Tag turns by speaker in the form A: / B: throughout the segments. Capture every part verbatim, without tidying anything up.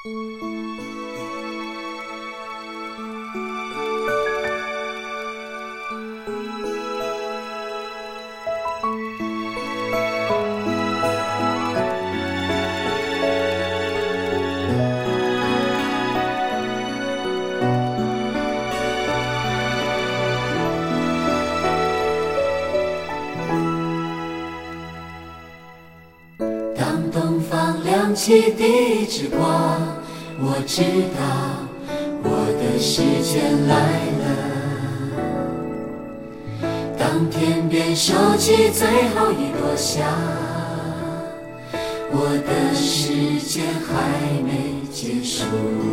A: 当东方亮起第一支光，我知道我的时间来了。当天边收起最后一朵霞，我的时间还没结束。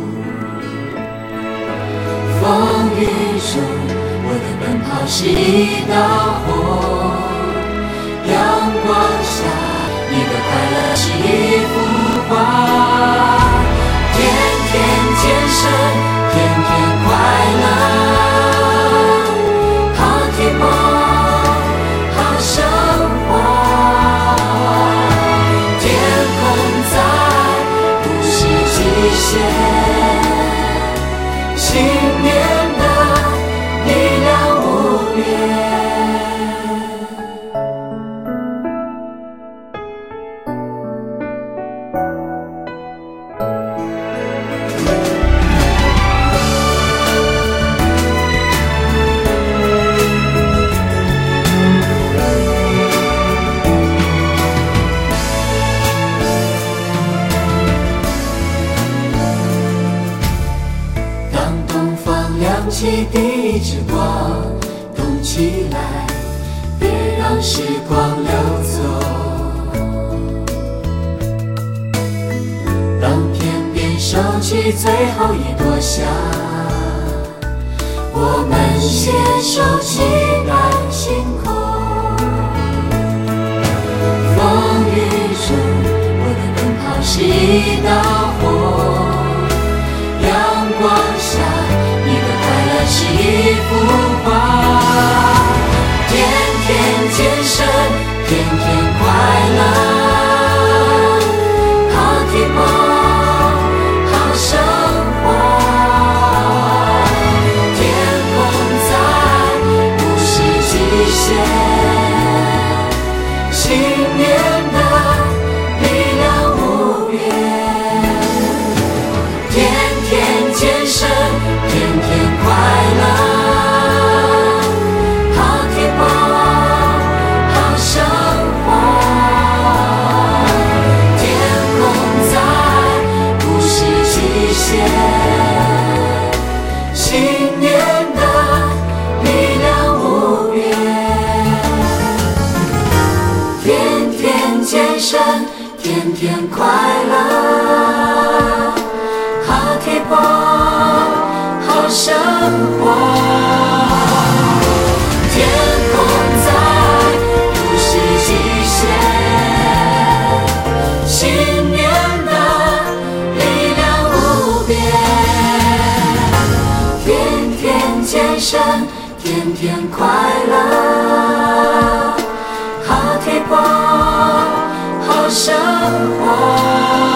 A: 风雨中，我的奔跑是一道火，阳光下你的快乐是一幅画，天天健身，天天快乐，好天梦，好生活，天空在不是极限，信念的力量无边。起第一支光，动起来，别让时光流走。当天边收起最后一朵霞，我们携手期待星空。风雨中，我的奔跑是一道火，阳光下是一幅画，天天健身，天天快乐，好天梦，好生活，天空在不是极限，信念的力量无边，天天健身，天天快乐。信念的力量无边，天天健身，天天快乐，好天梦，好生活，天空在不是极限，信念的力量无边。健身，天天快乐，好天梦，好生活。